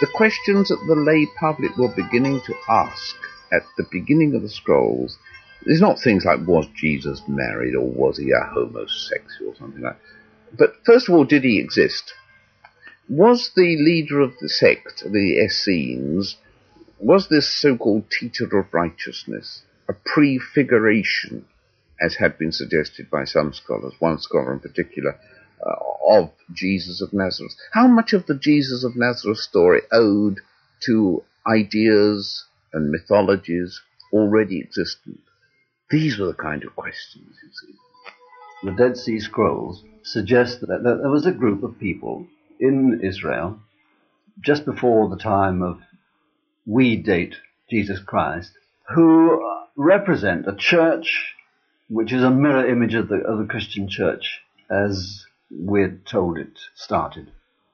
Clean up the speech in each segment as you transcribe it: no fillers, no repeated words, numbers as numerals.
The questions that the lay public were beginning to ask at the beginning of the scrolls is not things like, was Jesus married or was he a homosexual or something like that. But first of all, did he exist? Was the leader of the sect, the Essenes, was this so-called teacher of righteousness a prefiguration, as had been suggested by some scholars, one scholar in particular, of Jesus of Nazareth? How much of the Jesus of Nazareth story owed to ideas and mythologies already existent? These were the kind of questions, you see. The Dead Sea Scrolls suggest that there was a group of people in Israel just before the time of we date Jesus Christ, who represent a church which is a mirror image of the Christian church as we're told it started.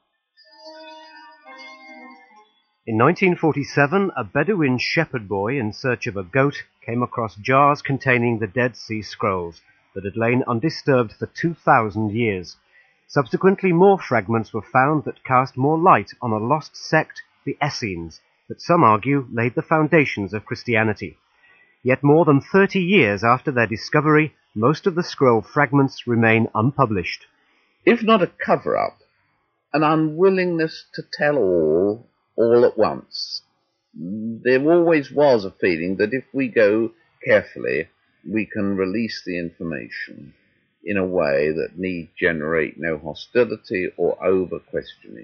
In 1947, a Bedouin shepherd boy in search of a goat came across jars containing the Dead Sea Scrolls that had lain undisturbed for 2,000 years. Subsequently, more fragments were found that cast more light on a lost sect, the Essenes, that some argue laid the foundations of Christianity. Yet more than 30 years after their discovery, most of the scroll fragments remain unpublished. If not a cover-up, an unwillingness to tell all at once. There always was a feeling that if we go carefully, we can release the information in a way that need generate no hostility or over-questioning.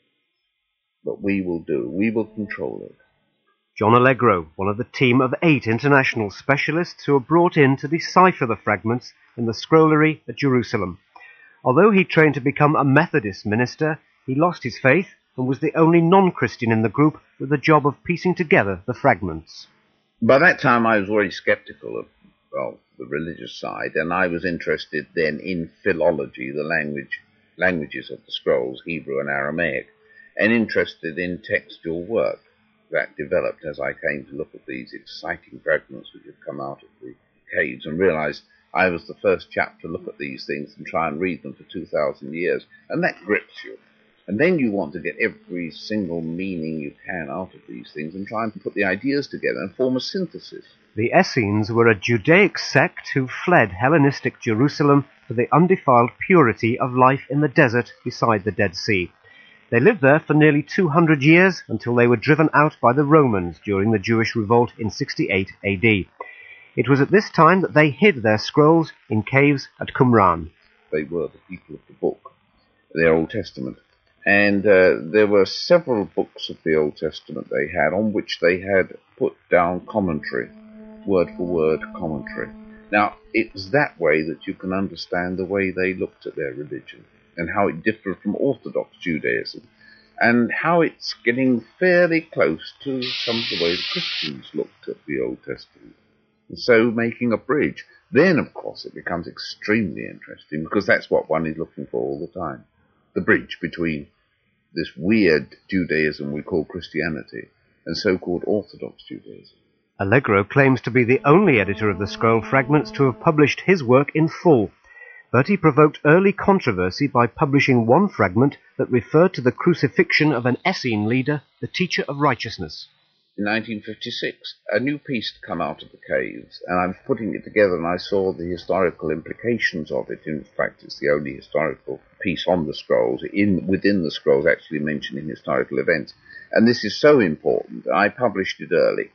But we will control it. John Allegro, one of the team of 8 international specialists who were brought in to decipher the fragments in the scrollery at Jerusalem. Although he trained to become a Methodist minister, he lost his faith and was the only non-Christian in the group with the job of piecing together the fragments. By that time I was already sceptical of the religious side, and I was interested then in philology, the languages of the scrolls, Hebrew and Aramaic, and interested in textual work that developed as I came to look at these exciting fragments which had come out of the caves and realized I was the first chap to look at these things and try and read them for 2,000 years, and that grips you. And then you want to get every single meaning you can out of these things and try and put the ideas together and form a synthesis. The Essenes were a Judaic sect who fled Hellenistic Jerusalem for the undefiled purity of life in the desert beside the Dead Sea. They lived there for nearly 200 years until they were driven out by the Romans during the Jewish revolt in 68 AD. It was at this time that they hid their scrolls in caves at Qumran. They were the people of the book, their Old Testament. And there were several books of the Old Testament they had on which they had put down commentary, word-for-word commentary. Now, it was that way that you can understand the way they looked at their religion and how it differed from Orthodox Judaism and how it's getting fairly close to some of the way the Christians looked at the Old Testament. And so making a bridge. Then, of course, it becomes extremely interesting because that's what one is looking for all the time. The bridge between this weird Judaism we call Christianity and so-called Orthodox Judaism. Allegro claims to be the only editor of the scroll fragments to have published his work in full, but he provoked early controversy by publishing one fragment that referred to the crucifixion of an Essene leader, the teacher of righteousness. In 1956, a new piece had come out of the caves, and I was putting it together and I saw the historical implications of it. In fact, it's the only historical piece on the scrolls, within the scrolls actually mentioning historical events. And this is so important, I published it early.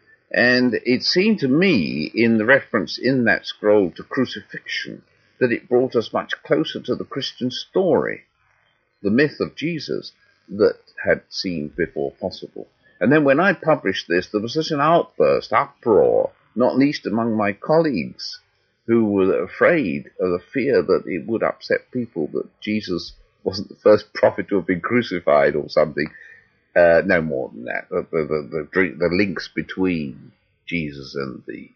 And it seemed to me, in the reference in that scroll to crucifixion, that it brought us much closer to the Christian story, the myth of Jesus that had seemed before possible. And then when I published this, there was such an uproar, not least among my colleagues, who were afraid of the fear that it would upset people, that Jesus wasn't the first prophet to have been crucified or something. No more than that. The links between Jesus and the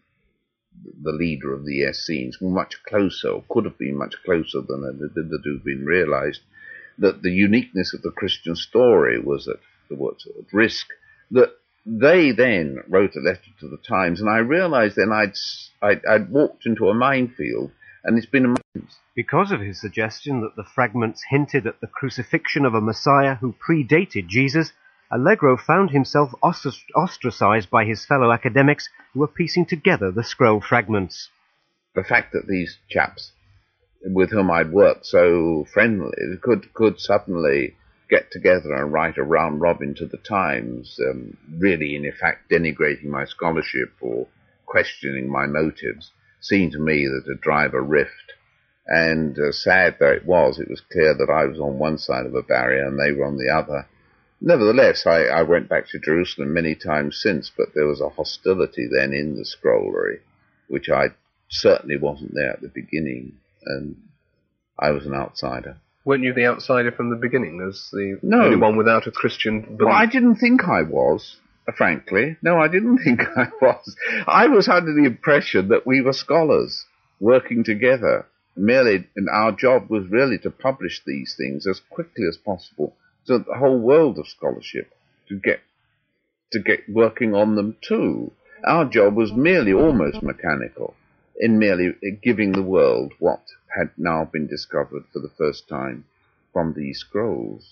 leader of the Essenes were much closer, or could have been much closer than had been realized. That the uniqueness of the Christian story was at risk. That they then wrote a letter to the Times, and I realized then I'd walked into a minefield, and it's been a month. Because of his suggestion that the fragments hinted at the crucifixion of a Messiah who predated Jesus, Allegro found himself ostracized by his fellow academics who were piecing together the scroll fragments. The fact that these chaps with whom I'd worked so friendly could suddenly get together and write a round robin to the Times, really in effect denigrating my scholarship or questioning my motives, seemed to me that to drive a rift. And sad though it was clear that I was on one side of a barrier and they were on the other. Nevertheless, I went back to Jerusalem many times since, but there was a hostility then in the scrollery, which I certainly wasn't there at the beginning, and I was an outsider. Weren't you the outsider from the beginning, as the only one without a Christian belief? Well, I didn't think I was, frankly. No, I didn't think I was. I was under the impression that we were scholars working together. Merely, and our job was really to publish these things as quickly as possible so that the whole world of scholarship to get working on them too. Our job was merely almost mechanical in merely giving the world what had now been discovered for the first time from these scrolls.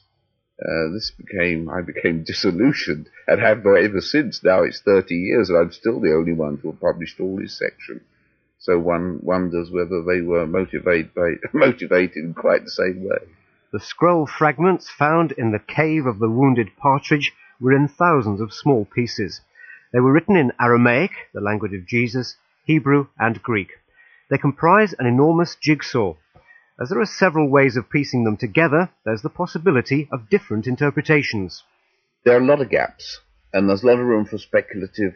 I became disillusioned and have ever since. Now it's 30 years and I'm still the only one to have published all this section. So one wonders whether they were motivated in quite the same way. The scroll fragments found in the cave of the wounded partridge were in thousands of small pieces. They were written in Aramaic, the language of Jesus, Hebrew and Greek. They comprise an enormous jigsaw. As there are several ways of piecing them together, there's the possibility of different interpretations. There are a lot of gaps, and there's a lot of room for speculative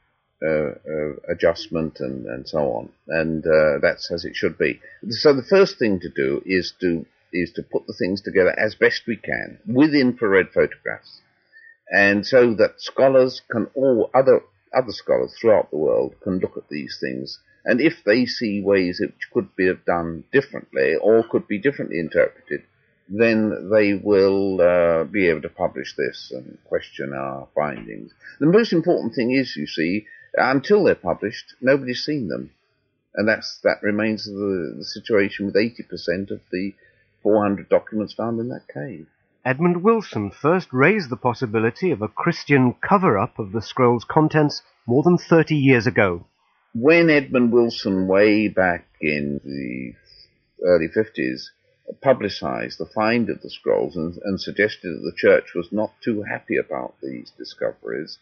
adjustment and so on, and that's as it should be. So the first thing to do is to put the things together as best we can with infrared photographs, and so that scholars other scholars throughout the world can look at these things, and if they see ways which could be done differently or could be differently interpreted, then they will be able to publish this and question our findings. The most important thing is, you see, until they're published, nobody's seen them. And that remains the situation with 80% of the 400 documents found in that cave. Edmund Wilson first raised the possibility of a Christian cover-up of the scroll's contents more than 30 years ago. When Edmund Wilson, way back in the early 50s, publicized the find of the scrolls and suggested that the church was not too happy about these discoveries,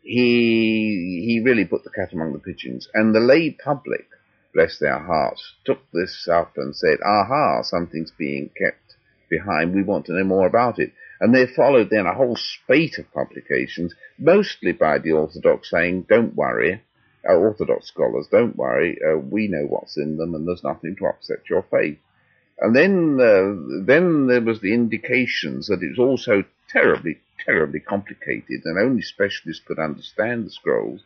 he really put the cat among the pigeons. And the lay public, bless their hearts, took this up and said, aha, something's being kept behind, we want to know more about it. And there followed then a whole spate of publications, mostly by the Orthodox, saying, don't worry, Orthodox scholars, don't worry, we know what's in them and there's nothing to upset your faith. And then there was the indications that it was also terribly, terribly complicated and only specialists could understand the scrolls,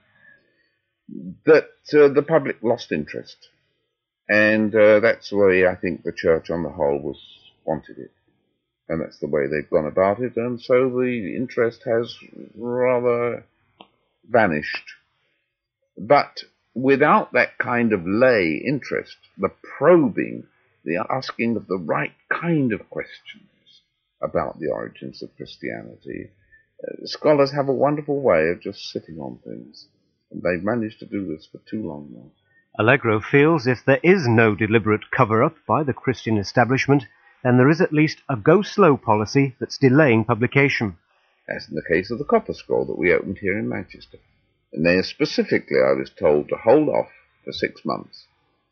that the public lost interest. And that's the way I think the church on the whole wanted it. And that's the way they've gone about it, and so the interest has rather vanished. But without that kind of lay interest, the probing, the asking of the right kind of questions about the origins of Christianity, scholars have a wonderful way of just sitting on things, and they've managed to do this for too long now. Allegro feels if there is no deliberate cover-up by the Christian establishment, then there is at least a go-slow policy that's delaying publication. As in the case of the Copper Scroll that we opened here in Manchester. And there specifically I was told to hold off for 6 months.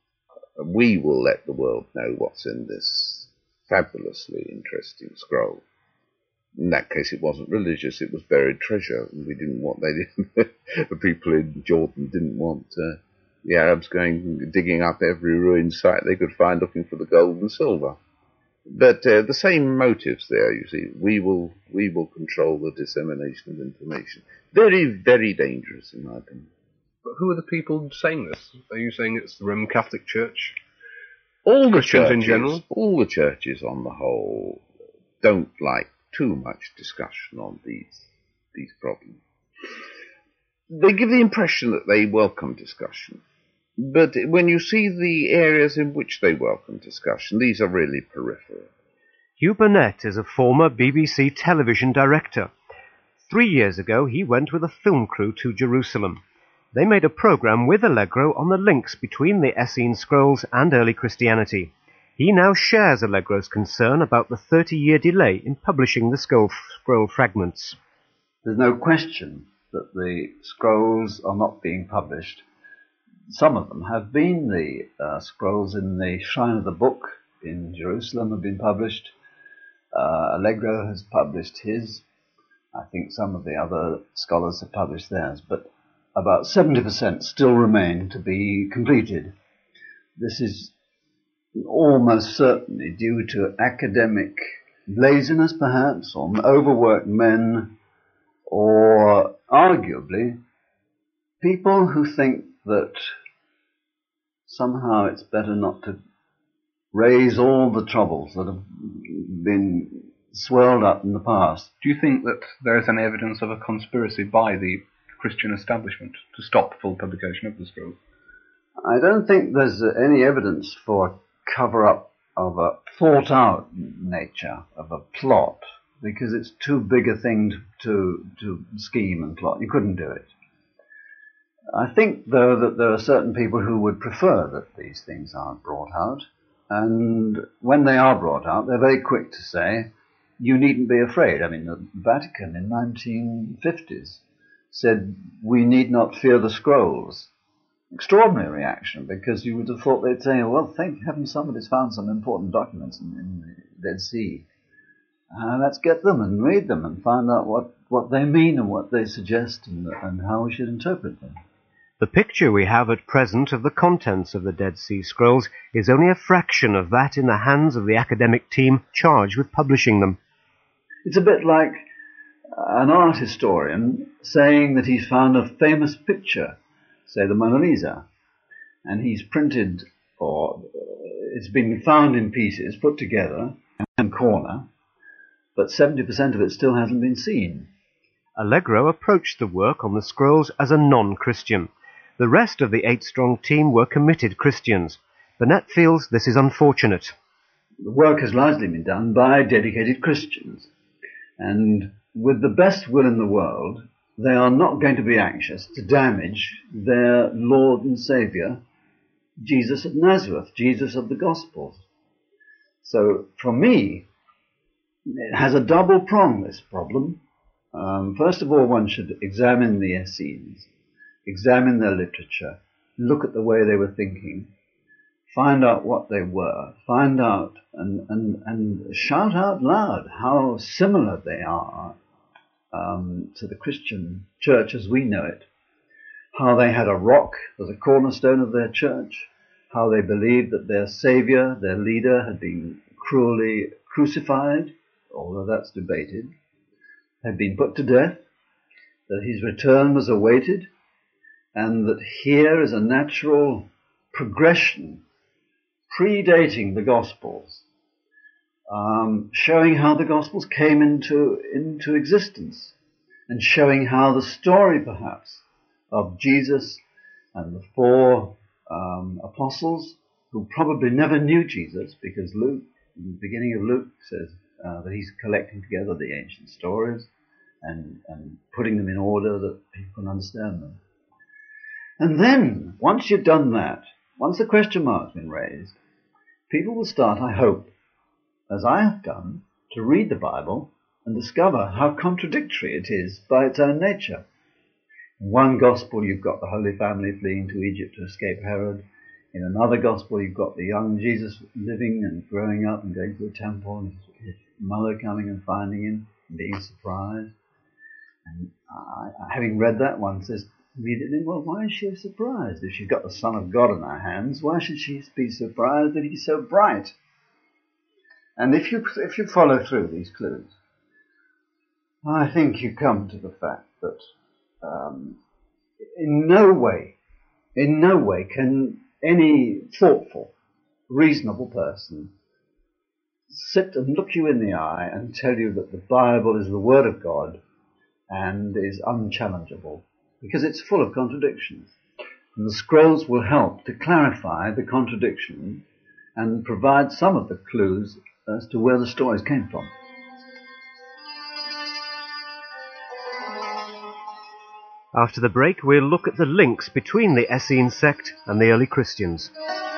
We will let the world know what's in this fabulously interesting scroll. In that case it wasn't religious, it was buried treasure, and the people in Jordan didn't want the Arabs digging up every ruined site they could find looking for the gold and silver. But the same motives there, you see. We will control the dissemination of information. Very, very dangerous, in my opinion. But who are the people saying this? Are you saying it's the Roman Catholic Church? All the Christians churches, in general? All the churches on the whole don't like too much discussion on these problems. They give the impression that they welcome discussion. But when you see the areas in which they welcome discussion, these are really peripheral. Hugh Burnett is a former BBC television director. 3 years ago, he went with a film crew to Jerusalem. They made a program with Allegro on the links between the Essene scrolls and early Christianity. He now shares Allegro's concern about the 30-year delay in publishing the scroll fragments. There's no question that the scrolls are not being published. Some of them have been. The scrolls in the Shrine of the Book in Jerusalem have been published. Allegro has published his. I think some of the other scholars have published theirs, but about 70% still remain to be completed. This is almost certainly due to academic laziness, perhaps, or overworked men, or arguably people who think that somehow it's better not to raise all the troubles that have been swirled up in the past. Do you think that there is any evidence of a conspiracy by the Christian establishment to stop full publication of the scroll? I don't think there's any evidence for a cover-up of a thought-out nature, of a plot, because it's too big a thing to scheme and plot. You couldn't do it. I think, though, that there are certain people who would prefer that these things aren't brought out, and when they are brought out, they're very quick to say, you needn't be afraid. I mean, the Vatican in 1950s said, we need not fear the scrolls. Extraordinary reaction, because you would have thought they'd say, well, thank heaven somebody's found some important documents in the Dead Sea. Let's get them and read them and find out what they mean and what they suggest and how we should interpret them. The picture we have at present of the contents of the Dead Sea Scrolls is only a fraction of that in the hands of the academic team charged with publishing them. It's a bit like an art historian saying that he's found a famous picture, say the Mona Lisa, and he's printed, or it's been found in pieces, put together in one corner, but 70% of it still hasn't been seen. Allegro approached the work on the scrolls as a non-Christian. The rest of the 8-strong team were committed Christians. Burnett feels this is unfortunate. The work has largely been done by dedicated Christians, and with the best will in the world, they are not going to be anxious to damage their Lord and Saviour, Jesus of Nazareth, Jesus of the Gospels. So, for me, it has a double prong, this problem. First of all, one should examine the Essenes, examine their literature, look at the way they were thinking, find out what they were, find out and shout out loud how similar they are to the Christian church as we know it, how they had a rock as a cornerstone of their church, how they believed that their Saviour, their leader, had been cruelly crucified, although that's debated, had been put to death, that his return was awaited, and that here is a natural progression predating the Gospels, showing how the Gospels came into existence, and showing how the story, perhaps, of Jesus and the 4 apostles, who probably never knew Jesus, because Luke, in the beginning of Luke, says that he's collecting together the ancient stories and putting them in order that people can understand them. And then, once you've done that, once the question mark's been raised, people will start, I hope, as I have done, to read the Bible and discover how contradictory it is by its own nature. In one gospel you've got the Holy Family fleeing to Egypt to escape Herod. In another gospel you've got the young Jesus living and growing up and going to the temple, and his mother coming and finding him and being surprised. And having read that, one says immediately, well, why is she surprised? If she's got the Son of God in her hands, why should she be surprised that he's so bright? And if you follow through these clues, I think you come to the fact that in no way can any thoughtful, reasonable person sit and look you in the eye and tell you that the Bible is the Word of God and is unchallengeable, because it's full of contradictions. And the scrolls will help to clarify the contradictions and provide some of the clues as to where the stories came from. After the break, we'll look at the links between the Essene sect and the early Christians.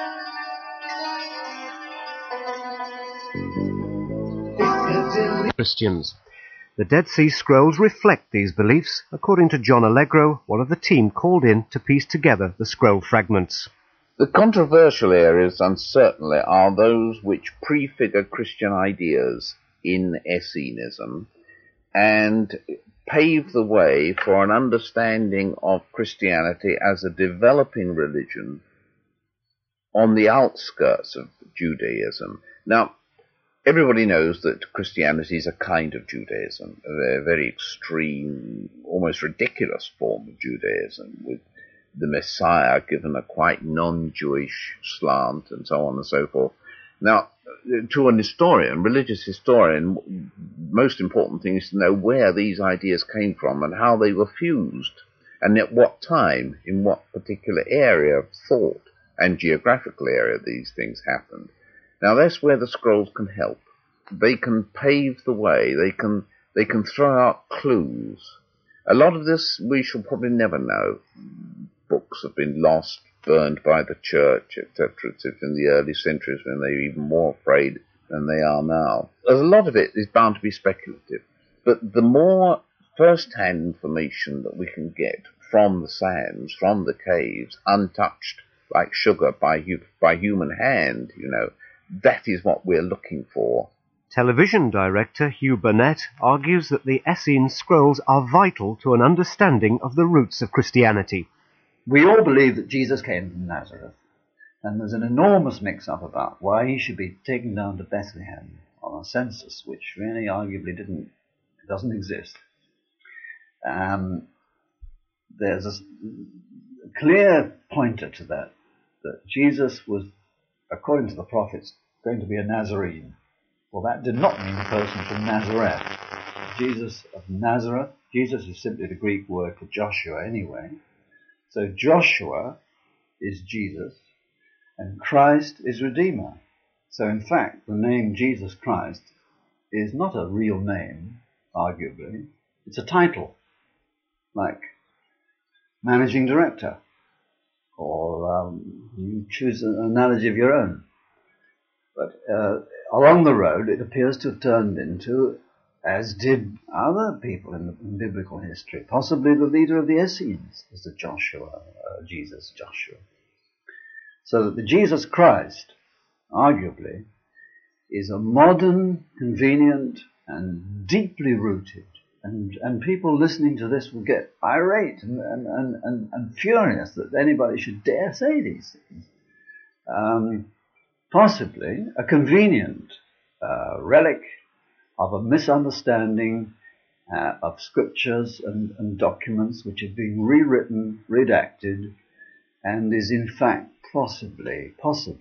Christians. The Dead Sea Scrolls reflect these beliefs, according to John Allegro, one of the team called in to piece together the scroll fragments. The controversial areas, uncertainly, are those which prefigure Christian ideas in Essenism and pave the way for an understanding of Christianity as a developing religion on the outskirts of Judaism. Now, everybody knows that Christianity is a kind of Judaism, a very extreme, almost ridiculous form of Judaism, with the Messiah given a quite non-Jewish slant and so on and so forth. Now, to an historian, religious historian, most important thing is to know where these ideas came from and how they were fused, and at what time, in what particular area of thought and geographical area these things happened. Now, that's where the scrolls can help. They can pave the way. They can throw out clues. A lot of this we shall probably never know. Books have been lost, burned by the church, etc., in the early centuries when they were even more afraid than they are now. A lot of it is bound to be speculative. But the more first-hand information that we can get from the sands, from the caves, untouched like sugar by human hand, that is what we're looking for. Television director Hugh Burnett argues that the Essene Scrolls are vital to an understanding of the roots of Christianity. We all believe that Jesus came from Nazareth, and there's an enormous mix-up about why he should be taken down to Bethlehem on a census, which really arguably doesn't exist. There's a clear pointer to that Jesus was, according to the prophets, going to be a Nazarene. Well, that did not mean a person from Nazareth. Jesus of Nazareth, Jesus is simply the Greek word for Joshua anyway. So Joshua is Jesus, and Christ is Redeemer. So in fact, the name Jesus Christ is not a real name, arguably. It's a title, like managing director, or you choose an analogy of your own. But along the road, it appears to have turned into, as did other people in biblical history, possibly the leader of the Essenes was the Jesus Joshua. So that the Jesus Christ, arguably, is a modern, convenient, and deeply rooted. And people listening to this will get irate and furious that anybody should dare say these things. Possibly a convenient relic of a misunderstanding of scriptures and documents which have been rewritten, redacted, and is in fact possibly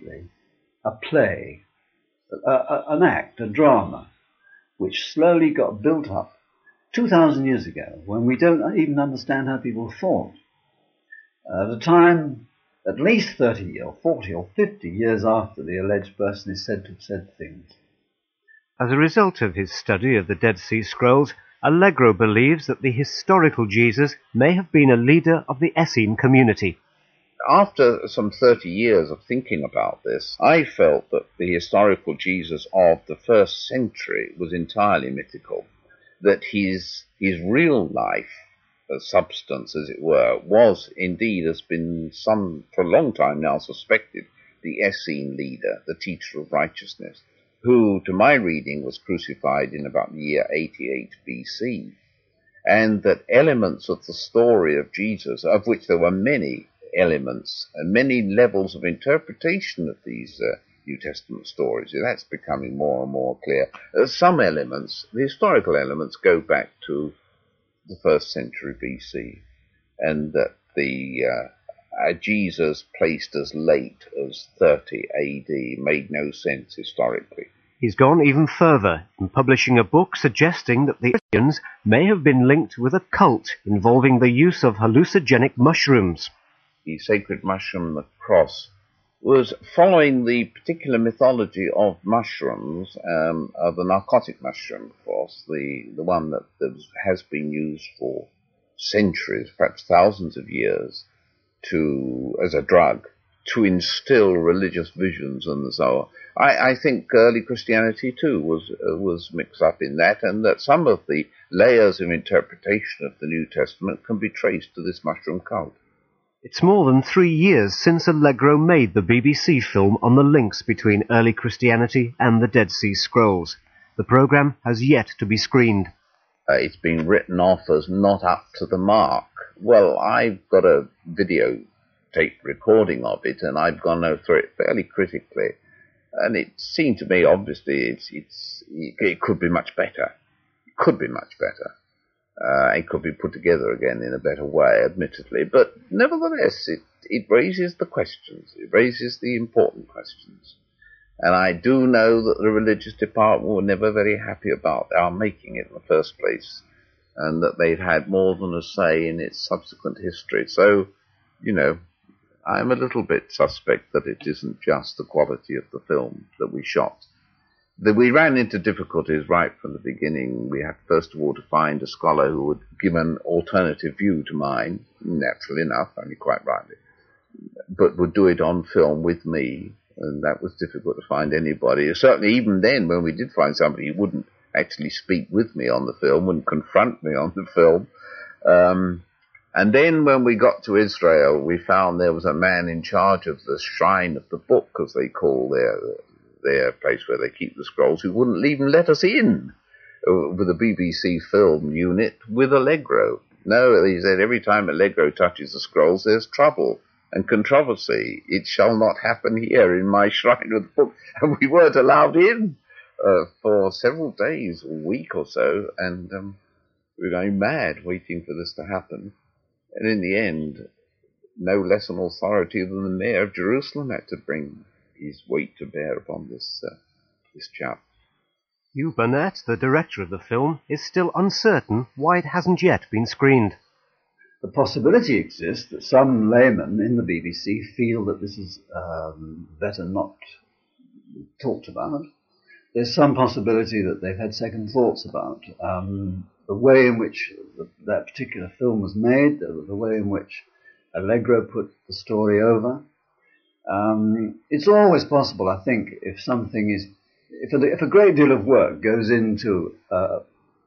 a play, an act, a drama, which slowly got built up 2,000 years ago, when we don't even understand how people thought. At a time at least 30 or 40 or 50 years after the alleged person is said to have said things. As a result of his study of the Dead Sea Scrolls, Allegro believes that the historical Jesus may have been a leader of the Essene community. After some 30 years of thinking about this, I felt that the historical Jesus of the first century was entirely mythical, that his real life, substance, as it were, was indeed, has been for a long time now suspected, the Essene leader, the teacher of righteousness, who, to my reading, was crucified in about the year 88 BC, and that elements of the story of Jesus, of which there were many elements and many levels of interpretation of these New Testament stories, that's becoming more and more clear. Some elements, the historical elements, go back to the first century BC, and that the Jesus placed as late as 30 AD made no sense historically. He's gone even further in publishing a book suggesting that the Christians may have been linked with a cult involving the use of hallucinogenic mushrooms. The sacred mushroom, the cross, was following the particular mythology of mushrooms, of the narcotic mushroom, of course, the one that has been used for centuries, perhaps thousands of years, as a drug, to instill religious visions and so on. I think early Christianity too was mixed up in that, and that some of the layers of interpretation of the New Testament can be traced to this mushroom cult. It's more than 3 years since Allegro made the BBC film on the links between early Christianity and the Dead Sea Scrolls. The programme has yet to be screened. It's been written off as not up to the mark. Well, I've got a videotape recording of it, and I've gone through it fairly critically. And it seemed to me, obviously, it could be much better. It could be much better. It could be put together again in a better way, admittedly. But nevertheless, it raises the questions. It raises the important questions. And I do know that the religious department were never very happy about our making it in the first place, and that they've had more than a say in its subsequent history. So, I'm a little bit suspect that it isn't just the quality of the film that we shot. We ran into difficulties right from the beginning. We had, first of all, to find a scholar who would give an alternative view to mine, naturally enough, only quite rightly, but would do it on film with me, and that was difficult to find anybody. Certainly even then, when we did find somebody, he wouldn't actually speak with me on the film, wouldn't confront me on the film. And then when we got to Israel, we found there was a man in charge of the Shrine of the Book, as they call their place where they keep the scrolls, who wouldn't even let us in with the BBC film unit with Allegro. No, he said, every time Allegro touches the scrolls, there's trouble and controversy. It shall not happen here in my Shrine of the Book. And we weren't allowed in for several days, a week or so, and we were going mad waiting for this to happen. And in the end, no less an authority than the mayor of Jerusalem had to bring his weight to bear upon this chap. Hugh Burnett, the director of the film, is still uncertain why it hasn't yet been screened. The possibility exists that some laymen in the BBC feel that this is better not talked about. There's some possibility that they've had second thoughts about the way in which that particular film was made, the way in which Allegro put the story over. It's always possible, I think, if a great deal of work goes into a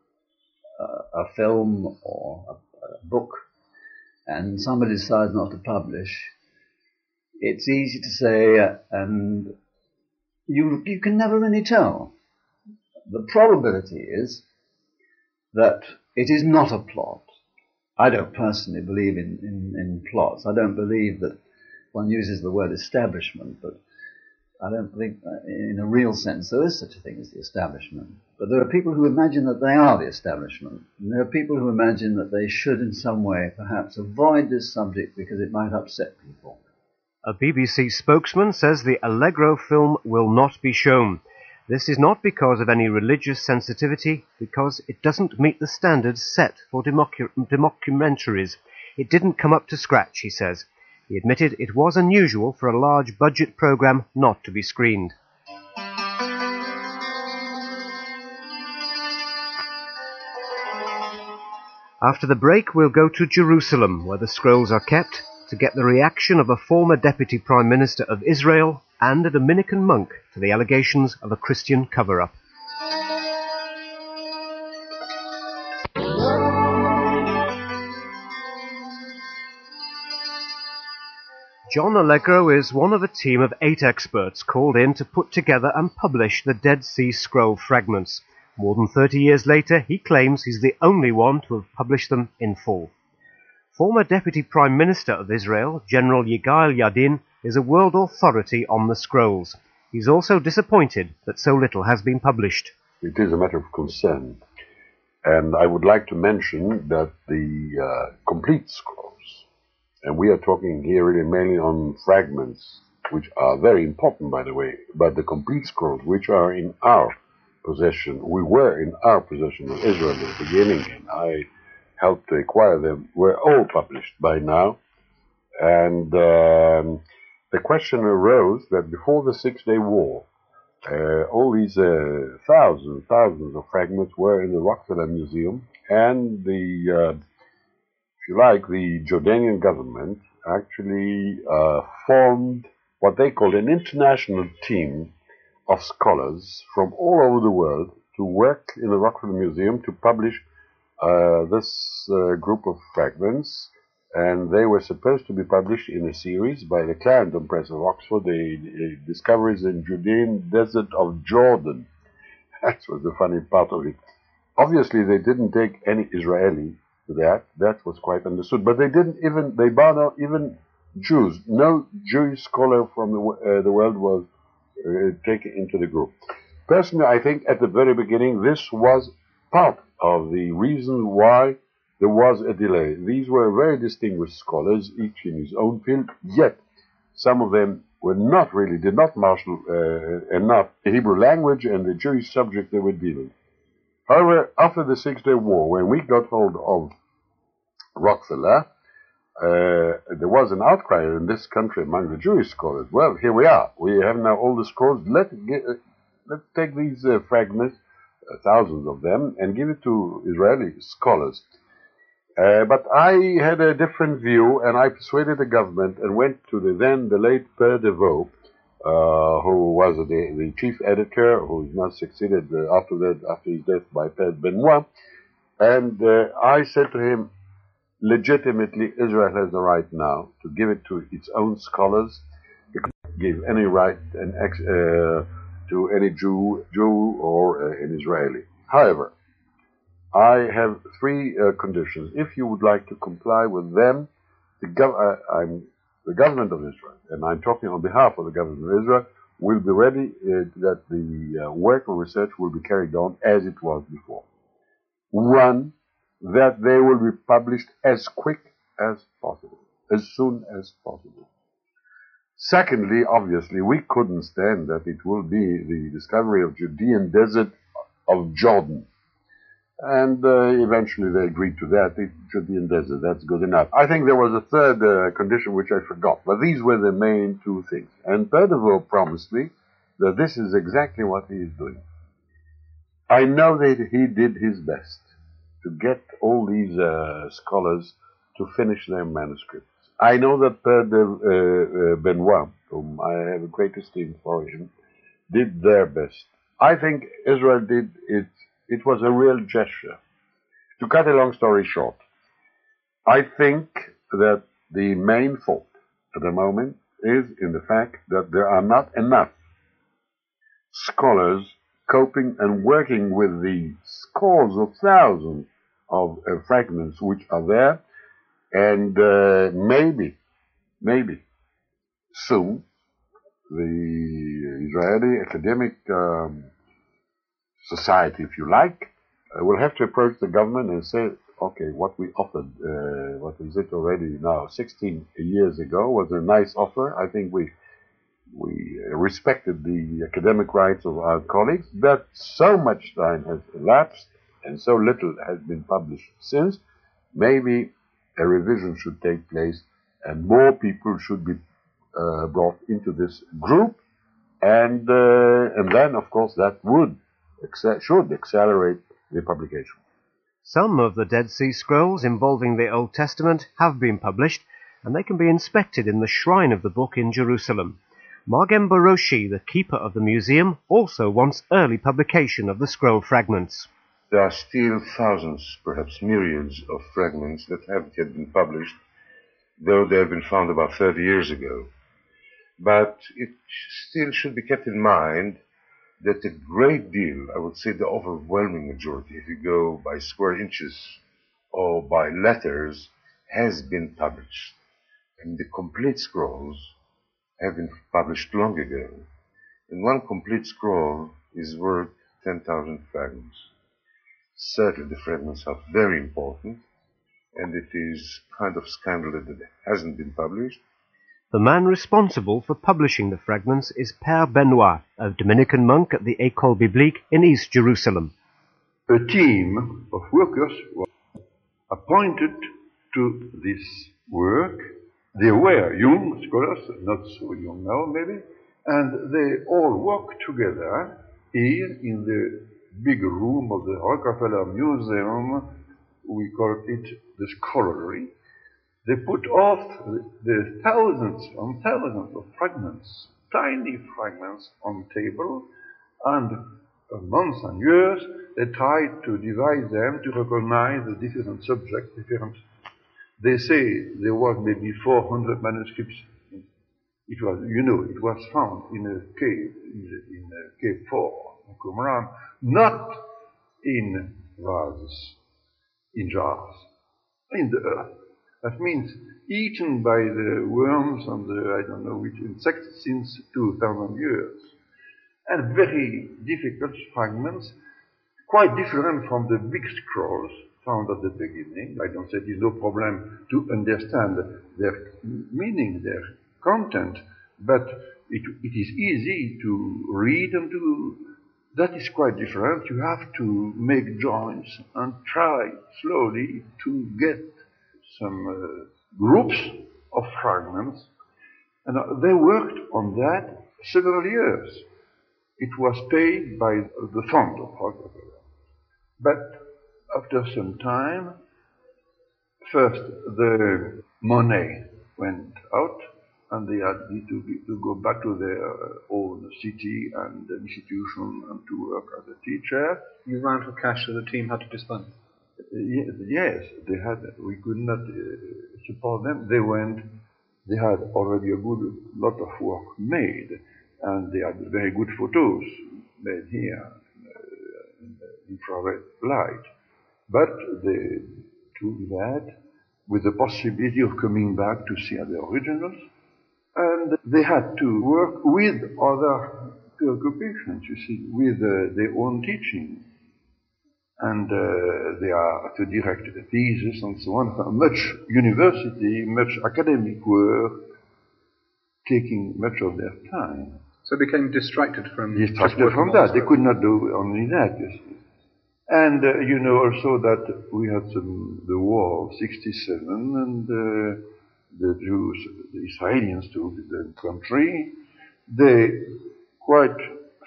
film or a book, and somebody decides not to publish, it's easy to say, and you can never really tell. The probability is that it is not a plot. I don't personally believe in plots. I don't believe that one uses the word establishment, but I don't think in a real sense there is such a thing as the establishment. But there are people who imagine that they are the establishment. And there are people who imagine that they should in some way perhaps avoid this subject because it might upset people. A BBC spokesman says the Allegro film will not be shown. This is not because of any religious sensitivity, because it doesn't meet the standards set for documentaries. It didn't come up to scratch, he says. He admitted it was unusual for a large budget programme not to be screened. After the break, we'll go to Jerusalem, where the scrolls are kept, to get the reaction of a former Deputy Prime Minister of Israel and a Dominican monk to the allegations of a Christian cover-up. John Allegro is one of a team of 8 experts called in to put together and publish the Dead Sea Scroll fragments. More than 30 years later, he claims he's the only one to have published them in full. Former Deputy Prime Minister of Israel, General Yigael Yadin, is a world authority on the scrolls. He's also disappointed that so little has been published. It is a matter of concern. And I would like to mention that the complete scrolls, and we are talking here really mainly on fragments, which are very important, by the way, but the complete scrolls, which are in our possession, we were in our possession of Israel at the beginning, and I helped to acquire them, were all published by now. And the question arose that before the Six-Day War, all these thousands of fragments were in the Rockefeller Museum, and the if you like, the Jordanian government actually formed what they called an international team of scholars from all over the world to work in the Rockefeller Museum to publish this group of fragments, and they were supposed to be published in a series by the Clarendon Press of Oxford, the Discoveries in Judean Desert of Jordan. That was the funny part of it. Obviously, they didn't take any Israeli to that. That was quite understood. But they barred out even Jews. No Jewish scholar from the world was taken into the group. Personally, I think at the very beginning, this was part of the reason why there was a delay. These were very distinguished scholars, each in his own field, yet some of them did not marshal enough the Hebrew language and the Jewish subject they were dealing. However, after the Six-Day War, when we got hold of Rockefeller, there was an outcry in this country among the Jewish scholars. Well, here we are. We have now all the scrolls. Let's take these fragments, thousands of them, and give it to Israeli scholars. But I had a different view, and I persuaded the government and went to the late Père de Vaux, who was the chief editor, who is now succeeded after his death by Père Benoit, and I said to him, legitimately, Israel has the right now to give it to its own scholars. It can't give any right to any Jew or an Israeli. However, I have three conditions. If you would like to comply with them, I'm the government of Israel, and I'm talking on behalf of the government of Israel, will be ready that the work of research will be carried on as it was before. One, that they will be published as quick as possible, as soon as possible. Secondly, obviously, we couldn't stand that it will be the discovery of Judean Desert of Jordan. And eventually they agreed to that. The Judean Desert, that's good enough. I think there was a third condition which I forgot, but these were the main two things. And Père de Vaux promised me that this is exactly what he is doing. I know that he did his best to get all these scholars to finish their manuscripts. I know that Père de Benoit, whom I have a great esteem for him, did their best. I think Israel did it. It was a real gesture. To cut a long story short, I think that the main fault at the moment is in the fact that there are not enough scholars coping and working with the scores of thousands of fragments which are there, and maybe soon the Israeli academic society, if you like, will have to approach the government and say, okay, what we offered, what is it already now, 16 years ago, was a nice offer. I think we respected the academic rights of our colleagues, but so much time has elapsed and so little has been published since. Maybe a revision should take place and more people should be brought into this group, and then, of course, that should accelerate the publication. Some of the Dead Sea Scrolls involving the Old Testament have been published, and they can be inspected in the shrine of the book in Jerusalem. Magem Baroshi, the keeper of the museum, also wants early publication of the scroll fragments. There are still thousands, perhaps myriads, of fragments that haven't yet been published, though they have been found about 30 years ago. But it still should be kept in mind that a great deal, I would say the overwhelming majority, if you go by square inches or by letters, has been published. And the complete scrolls have been published long ago. And one complete scroll is worth 10,000 fragments. Certainly the fragments are very important, and it is kind of scandalous that it hasn't been published. The man responsible for publishing the fragments is Père Benoit, a Dominican monk at the École Biblique in East Jerusalem. A team of workers was appointed to this work. They were young scholars, not so young now maybe, and they all worked together here in the big room of the Rockefeller Museum we call it the scholarly. They put off the thousands and thousands of fragments, tiny fragments on the table, and months and years they tried to divide them to recognize the different subjects, They say there was maybe 400 manuscripts. It was found in a cave, in Cave 4, in Qumran, not in vases, in jars, in the earth. That means eaten by the worms and the, I don't know which insects since 2,000 years. And very difficult fragments, quite different from the big scrolls found at the beginning. I don't say there's no problem to understand their meaning, their content, but it is easy to read and that is quite different. You have to make joints and try slowly to get some groups of fragments. And they worked on that several years. It was paid by the fund of Rockefeller. But after some time, first the money went out and they had to go back to their own city and institution and to work as a teacher. You ran for cash, so the team had to disband. Yes, they had. We could not support them. They had already a good lot of work made, and they had very good photos made here in infrared light. But they took that with the possibility of coming back to see the originals, and they had to work with other occupations, you see, with their own teaching. And they are to direct a thesis and so on. Much university, much academic work, taking much of their time. So they became distracted from that. They could not do only that, you see. And you know also that we had the war of 67, and the Jews, the Israelis took the country. They quite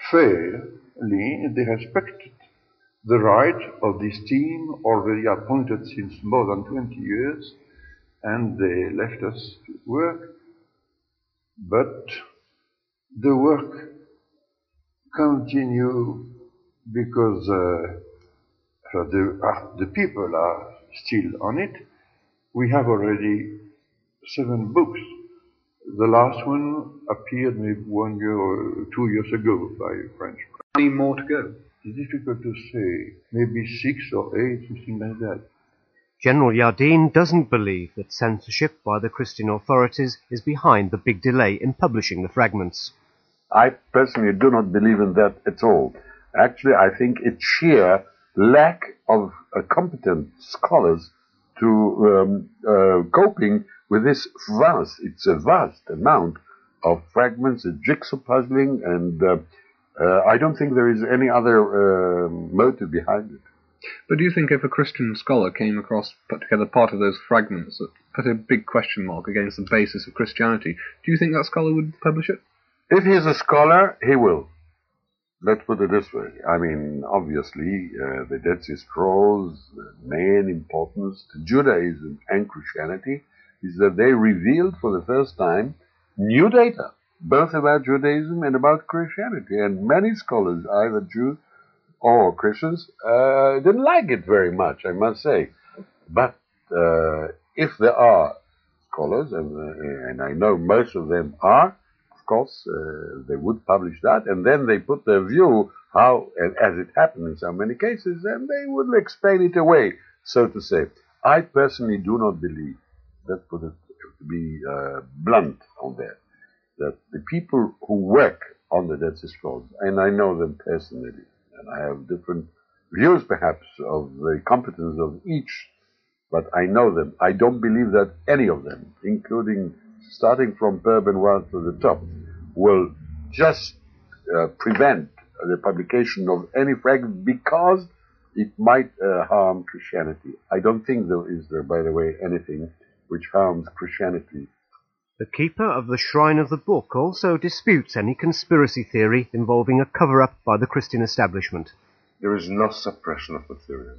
fairly, they respected the right of this team, already appointed since more than 20 years, and they left us to work. But the work continued because the people are still on it. We have already 7 books. The last one appeared maybe 1 year or 2 years ago by a French. How many more to go? It's difficult to say. Maybe 6 or 8, something like that. General Yardeen doesn't believe that censorship by the Christian authorities is behind the big delay in publishing the fragments. I personally do not believe in that at all. Actually, I think it's sheer lack of competent scholars to coping with this it's a vast amount of fragments, a jigsaw puzzling, and I don't think there is any other motive behind it. But do you think if a Christian scholar came across, put together part of those fragments that put a big question mark against the basis of Christianity, do you think that scholar would publish it? If he is a scholar, he will. Let's put it this way. I mean, obviously, the Dead Sea Scrolls, the main importance to Judaism and Christianity is that they revealed for the first time new data, both about Judaism and about Christianity. And many scholars, either Jews or Christians, didn't like it very much, I must say. But if there are scholars, and I know most of them are, of course, they would publish that, and then they put their view, how, and as it happened in so many cases, and they would explain it away, so to say. I personally do not believe, let's put it to be blunt on that the people who work on the Dead Sea Scrolls, and I know them personally, and I have different views perhaps of the competence of each, but I know them. I don't believe that any of them, including starting from Bourbon to the top, will just prevent the publication of any fragment because it might harm Christianity. I don't think there is, by the way, anything which harms Christianity. The keeper of the Shrine of the Book also disputes any conspiracy theory involving a cover-up by the Christian establishment. There is no suppression of material.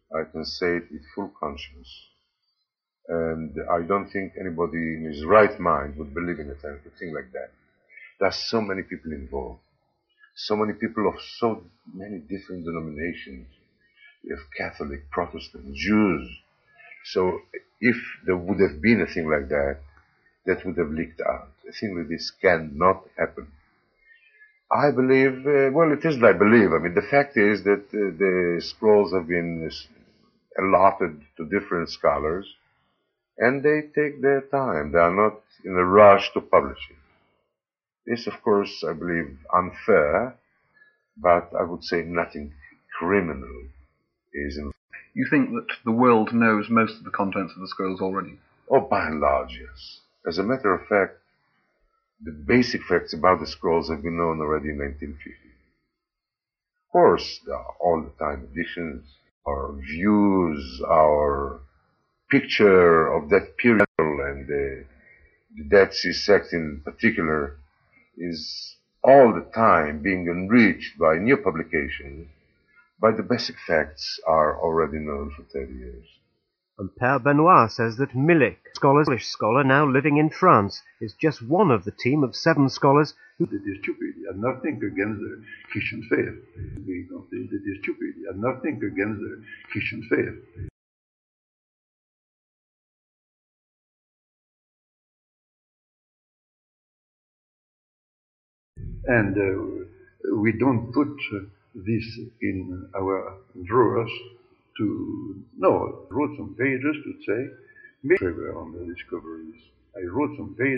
I can say it with full conscience. And I don't think anybody in his right mind would believe in a thing like that. There are so many people involved. So many people of so many different denominations. You have Catholic, Protestant, Jews. So if there would have been a thing like that, that would have leaked out. A thing like this cannot happen. I believe, well, it isn't I believe. I mean, the fact is that the scrolls have been allotted to different scholars, and they take their time. They are not in a rush to publish it. This, of course, I believe, unfair, but I would say nothing criminal is involved. You think that the world knows most of the contents of the scrolls already? Oh, by and large, yes. As a matter of fact, the basic facts about the scrolls have been known already in 1950. Of course, there are all the time additions, our views, our picture of that period, and the Dead Sea sect in particular is all the time being enriched by new publications, but the basic facts are already known for 30 years. And Père Benoit says that Milik, English scholar now living in France, is just one of the team of 7 scholars who... That is stupid. He had nothing against the Christian faith. We don't think that is stupid. He had nothing against the Christian faith. And we don't put this in our drawers to... No, I wrote some pages to say, maybe on the discoveries. I wrote some pages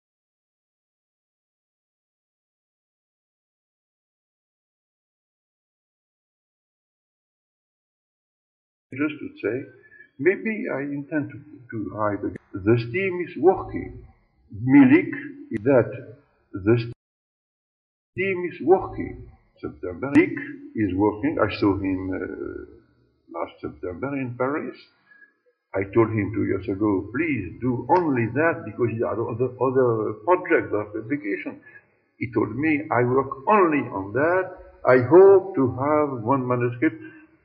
to say, maybe I intend to write again. The steam is working. Milik is that the steam is working. September. Milik is working. I saw him last September in Paris. I told him 2 years ago, please do only that because he had other projects of publication. He told me, I work only on that. I hope to have one manuscript.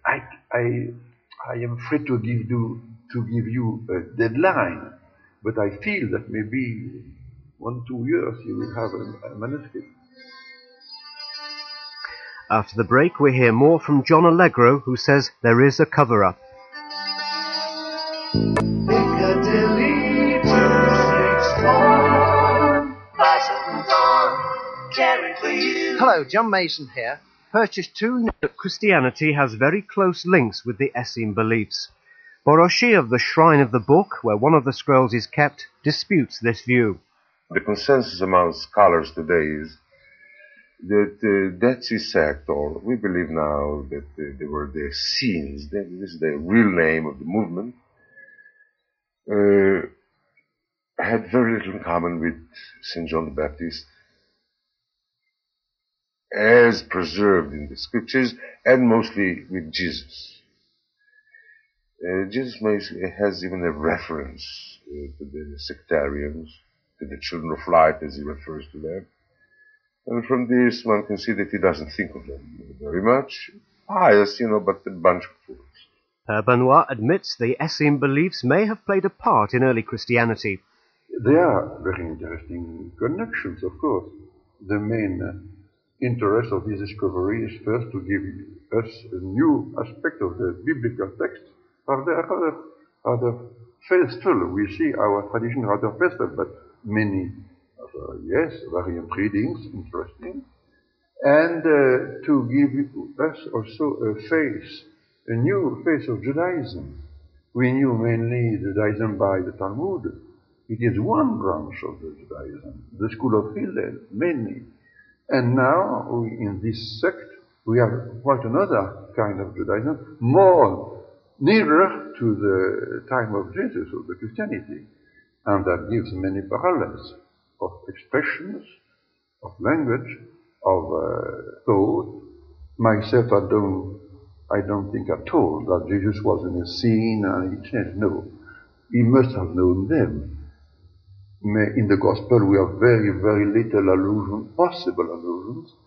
I am free to give you a deadline, but I feel that maybe 1-2 years you will have a manuscript. After the break, we hear more from John Allegro, who says there is a cover-up. Hello, John Mason here. Purchased 2... Christianity has very close links with the Essene beliefs. Boroshi of the Shrine of the Book, where one of the scrolls is kept, disputes this view. The consensus among scholars today is that the Dead Sea sect, or we believe now that they were the Essenes, this is the real name of the movement, had very little in common with St. John the Baptist, as preserved in the scriptures, and mostly with Jesus. Jesus has even a reference to the sectarians, to the children of light, as he refers to them. And from this, one can see that he doesn't think of them very much. Pious, but a bunch of fools. Père Benoit admits the Essene beliefs may have played a part in early Christianity. There are very interesting connections, of course. The main interest of this discovery is first to give us a new aspect of the biblical text. Rather faithful. We see our tradition rather faithful, but many, variant readings, interesting. And to give us also a new face of Judaism. We knew mainly Judaism by the Talmud. It is one branch of the Judaism, the school of Hillel, mainly. And now, in this sect, we have quite another kind of Judaism, more nearer to the time of Jesus, of the Christianity. And that gives many parallels of expressions, of language, of thought. Myself, I don't think at all that Jesus was an Essene and he changed. No, he must have known them. In the Gospel, we have very, very little allusion, possible allusions,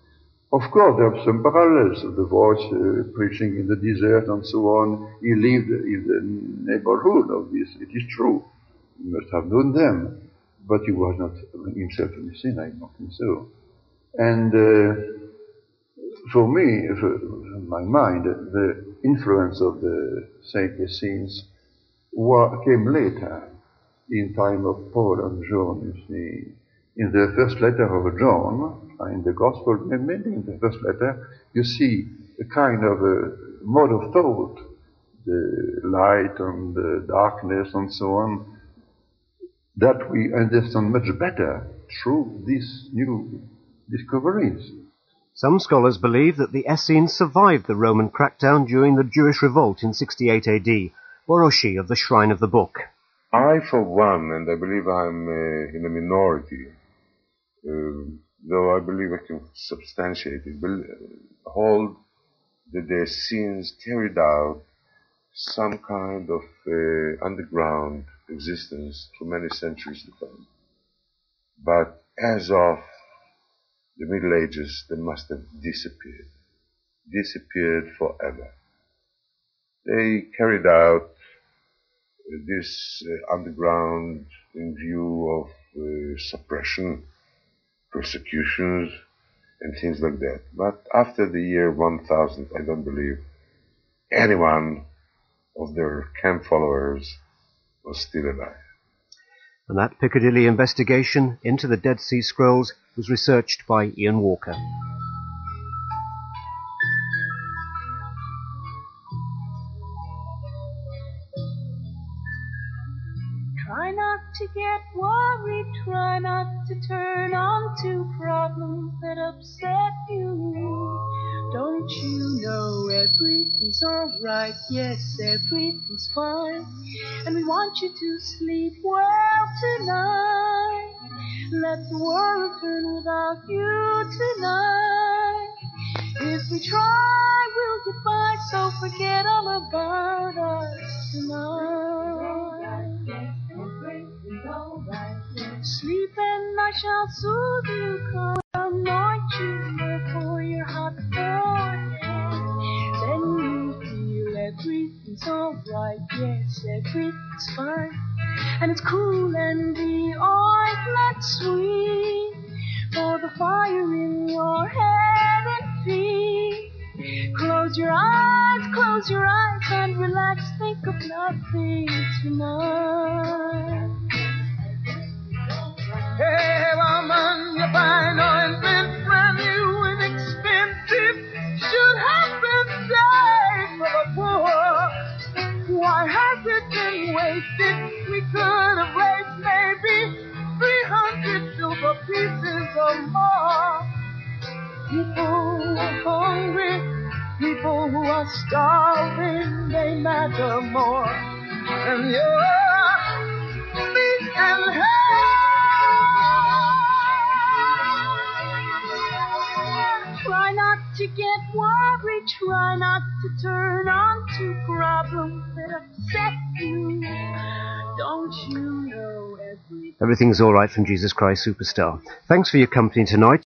Of course, there are some parallels. The voice preaching in the desert and so on. He lived in the neighborhood of this. It is true. He must have known them, but he was not himself in sin. I don't think so. And for me, in my mind, the influence of the Saint Essenes came later, in time of Paul and John. You see, in the first letter of John, in the Gospel, mainly in the first letter, you see a kind of a mode of thought, the light and the darkness and so on, that we understand much better through these new discoveries. Some scholars believe that the Essenes survived the Roman crackdown during the Jewish revolt in 68 AD. Boroshi of the Shrine of the Book. I, for one, and I believe I'm in a minority, though I believe I can substantiate it, hold that the Essenes carried out some kind of underground existence for many centuries to come. But as of the Middle Ages, they must have disappeared forever. They carried out this underground in view of suppression, persecutions, and things like that. But after the year 1000, I don't believe anyone of their camp followers was still alive. And that Piccadilly investigation into the Dead Sea Scrolls was researched by Ian Walker. Try not to get worried, try not to turn on to problems that upset you. Don't you know everything's alright? Yes, everything's fine. And we want you to sleep well tonight. Let the world turn without you tonight. If we try, we'll get by, so forget all about us tonight. Sleep and I shall soothe you, come anoint you for your hot forehead. Then you feel everything's alright, yes, everything's fine. And it's cool and the ointment sweet for the fire in your head and feet. Close your eyes and relax, think of nothing tonight. Hey, woman, you buy no ointment, brand new and expensive, should have been saved for the poor. Why has it been wasted? We could have raised maybe 300 silver pieces or more. People who are hungry, people who are starving, they matter more than your meat and hair. Try not to get worried, try not to turn on to problems that upset you. Don't you know everything's Everything's All Right from Jesus Christ Superstar. Thanks for your company tonight.